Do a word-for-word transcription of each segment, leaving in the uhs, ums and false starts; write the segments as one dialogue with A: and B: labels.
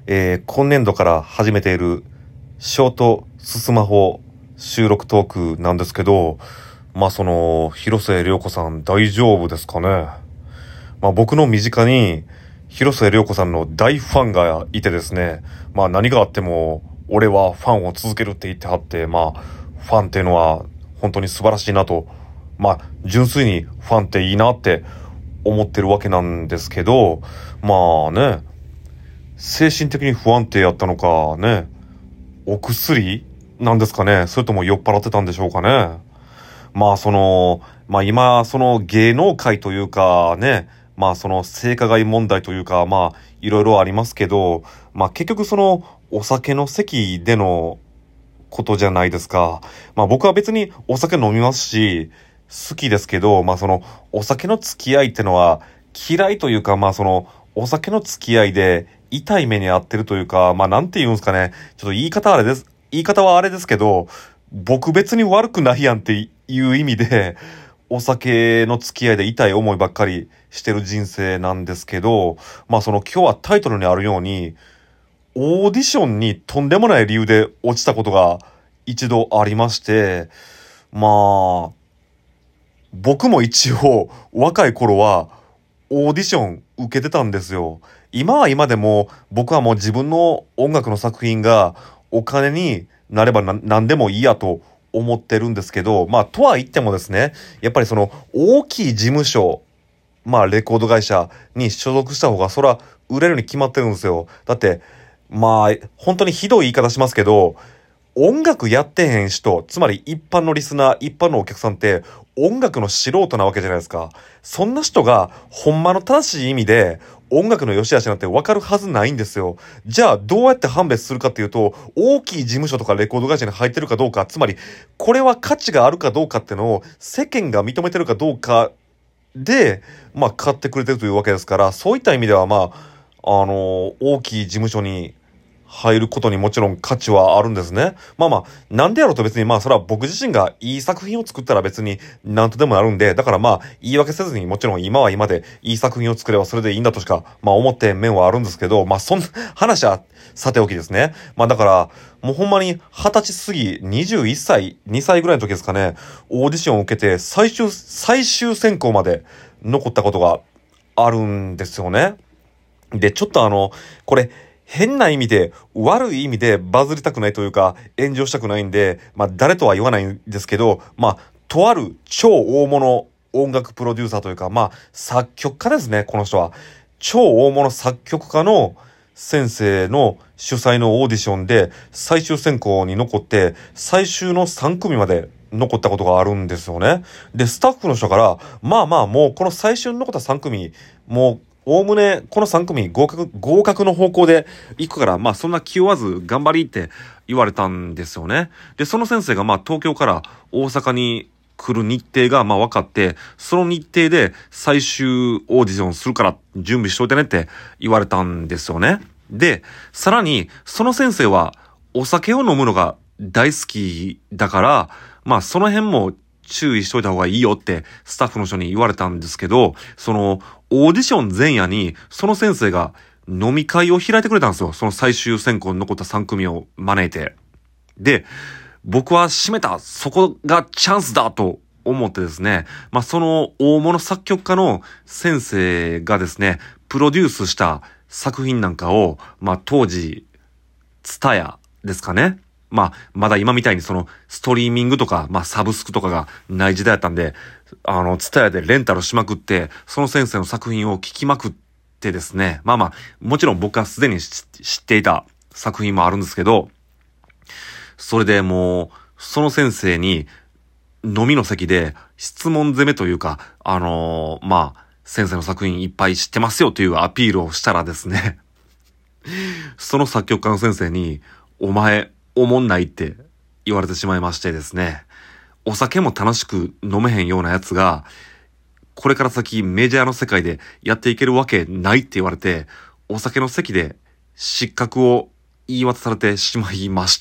A: えー今年度から始めているショートスマホ収録トークなんですけど、まあその、広末涼子さん大丈夫ですかね。まあ僕の身近に広末涼子さんの大ファンがいてですね、まあ何があっても俺はファンを続けるって言ってはって、まあファンっていうのは本当に素晴らしいなと、まあ純粋にファンっていいなって思ってるわけなんですけど、まあね、精神的に不安定やったのかね、お薬なんですかね、それとも酔っ払ってたんでしょうかね。まあその、まあ今その芸能界というかね、まあその性加害問題というか、まあいろいろありますけど、まあ結局そのお酒の席でのことじゃないですか。まあ僕は別にお酒飲みますし、好きですけど、まあそのお酒の付き合いってのは嫌いというか、まあそのお酒の付き合いで痛い目に遭ってるというか、まあなんて言うんですかね。ちょっと言い方あれです。言い方はあれですけど、僕別に悪くないやんっていう意味で、お酒の付き合いで痛い思いばっかりしてる人生なんですけど、まあその今日はタイトルにあるように、オーディションにとんでもない理由で落ちたことが一度ありまして、まあ、僕も一応若い頃はオーディション受けてたんですよ。今は今でも僕はもう自分の音楽の作品がお金になればな何でもいいやと思ってるんですけど、まあとは言ってもですね、やっぱりその大きい事務所、まあレコード会社に所属した方がそら売れるに決まってるんですよ。だってまあ本当にひどい言い方しますけど、音楽やってへん人、つまり一般のリスナー、一般のお客さんって音楽の素人なわけじゃないですか。そんな人がほんまの正しい意味で音楽の良し悪しなんて分かるはずないんですよ。じゃあどうやって判別するかっていうと、大きい事務所とかレコード会社に入ってるかどうか、つまりこれは価値があるかどうかっていうのを世間が認めてるかどうかで、まあ買ってくれてるというわけですから、そういった意味ではまあ、あの大きい事務所に入ることにもちろん価値はあるんですね。まあまあ、なんでやろうと別にまあそれは僕自身がいい作品を作ったら別になんとでもなるんで、だからまあ言い訳せずにもちろん今は今でいい作品を作ればそれでいいんだとしかまあ思って面はあるんですけど、まあそんな話はさておきですね。まあだからもうほんまに二十歳過ぎにじゅういっさい、にさいぐらいの時ですかね、オーディションを受けて最終、最終選考まで残ったことがあるんですよね。で、ちょっとあの、これ、変な意味で、悪い意味でバズりたくないというか、炎上したくないんで、まあ誰とは言わないんですけど、まあ、とある超大物音楽プロデューサーというか、まあ、作曲家ですね、この人は。超大物作曲家の先生の主催のオーディションで最終選考に残って、最終のさん組まで残ったことがあるんですよね。で、スタッフの人から、まあまあもうこの最終に残ったさん組、もうおおむねこのさん組合格、合格の方向で行くから、まあそんな気負わず頑張りって言われたんですよね。で、その先生がまあ東京から大阪に来る日程がまあ分かって、その日程で最終オーディションするから準備しといてねって言われたんですよね。で、さらにその先生はお酒を飲むのが大好きだから、まあその辺も注意しといた方がいいよってスタッフの人に言われたんですけど、そのオーディション前夜にその先生が飲み会を開いてくれたんですよ。その最終選考に残ったさん組を招いて。で、僕は閉めた、そこがチャンスだと思ってですね、まあその大物作曲家の先生がですね、プロデュースした作品なんかを、まあ当時、ツタヤですかね。まあ、まだ今みたいにその、ストリーミングとか、まあ、サブスクとかがない時代だったんで、あの、ツタヤでレンタルしまくって、その先生の作品を聴きまくってですね、まあまあ、もちろん僕はすでに知っていた作品もあるんですけど、それでもう、その先生に、飲みの席で質問攻めというか、あのー、まあ、先生の作品いっぱい知ってますよというアピールをしたらですね、その作曲家の先生に、お前、おもんないって言われてしまいましてですね。お酒も楽しく飲めへんようなやつが、これから先メジャーの世界でやっていけるわけないって言われて、お酒の席で失格を言い渡されてしまいました。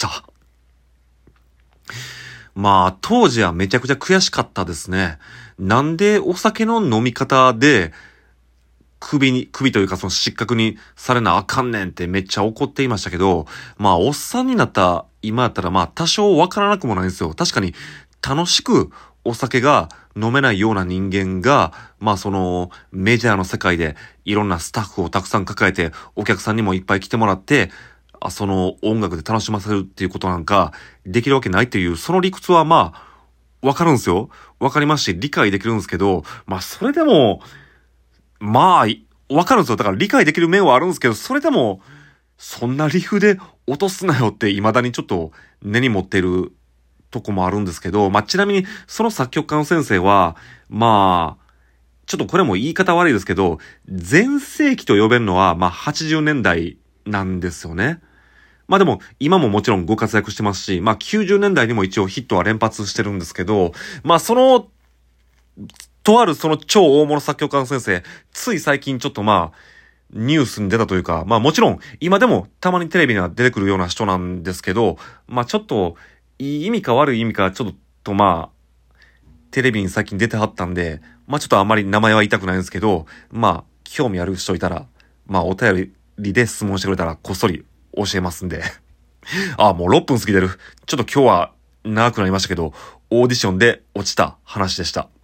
A: まあ、当時はめちゃくちゃ悔しかったですね。なんでお酒の飲み方で、 首に、首というかその失格にされなあかんねんってめっちゃ怒っていましたけど、まあ、おっさんになった今やったらまあ、多少わからなくもないんですよ。確かに、楽しくお酒が飲めないような人間が、まあその、メジャーの世界でいろんなスタッフをたくさん抱えて、お客さんにもいっぱい来てもらって、あその音楽で楽しませるっていうことなんか、できるわけないっていう、その理屈はまあ、わかるんですよ。わかりますし、理解できるんですけど、まあそれでも、まあ、わかるんですよ。だから理解できる面はあるんですけど、それでも、そんなリフで落とすなよって未だにちょっと根に持ってるとこもあるんですけど、まあちなみにその作曲家の先生は、まあ、ちょっとこれも言い方悪いですけど、全盛期と呼べるのは、まあはちじゅうねんだいなんですよね。まあでも、今ももちろんご活躍してますし、まあきゅうじゅうねんだいにも一応ヒットは連発してるんですけど、まあその、とあるその超大物作曲家の先生、つい最近ちょっとまあ、ニュースに出たというか、まあもちろん、今でもたまにテレビには出てくるような人なんですけど、まあちょっと、いい意味か悪い意味か、ちょっとまあ、テレビに最近出てはったんで、まあちょっとあんまり名前は言いたくないんですけど、まあ、興味ある人いたら、まあお便りで質問してくれたらこっそり教えますんで。あ、もうろっぷん過ぎてる。ちょっと今日は長くなりましたけど、オーディションで落ちた話でした。